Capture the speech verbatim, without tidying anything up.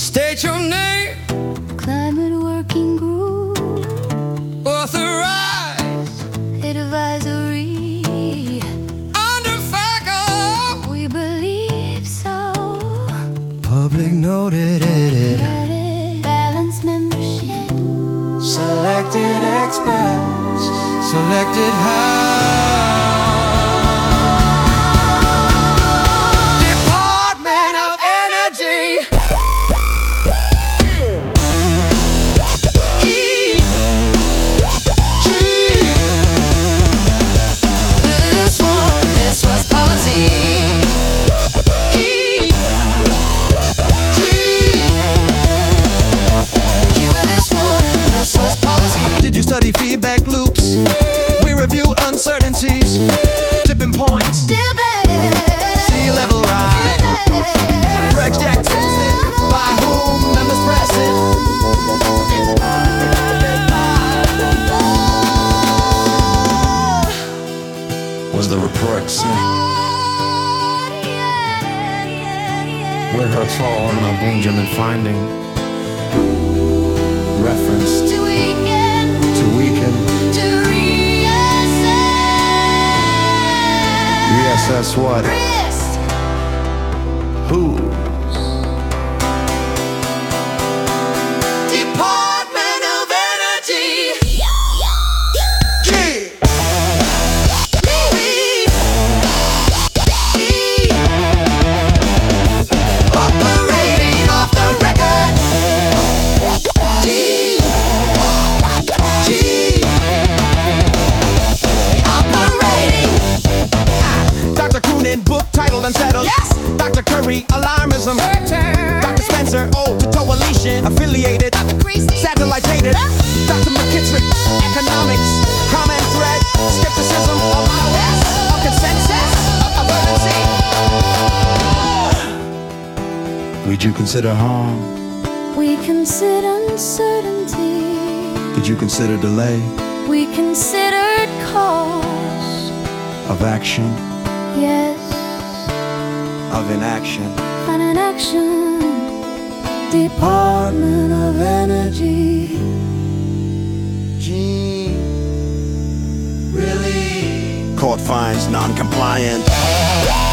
State your name. Climate Working Group. Authorized. Advisory. Under FACO. We believe so. Public noted it. Balanced membership. Selected experts. Selected how. Department of Energy. E. G. This one, this was policy. E. G. You were this one, this was policy. Did you study feedback loops? We review uncertainties, tipping points, sea level rise, projected by whom members present. Was the report say? With her fall on a Benjamin finding, reference To weaken. to weaken. To reassess. Reassess what? Risk. Who? Department of Energy. G. E. E. Operating off the record. D. G. Operating. Doctor Coonan, book titled Unsettled. Yes. Doctor Curry, Alarmism. Doctor Spencer, Ode to Coalition. Affiliated. Satellite hated. Doctor McKittrick, Economics. Common thread. Skepticism. Of iOS. Of consensus. Of urgency. Did you consider harm? We consider uncertainty. Did you consider delay We considered cause. of action? Yes. Of inaction? And an action. Department of Energy. Gee, really? Court finds non-compliant.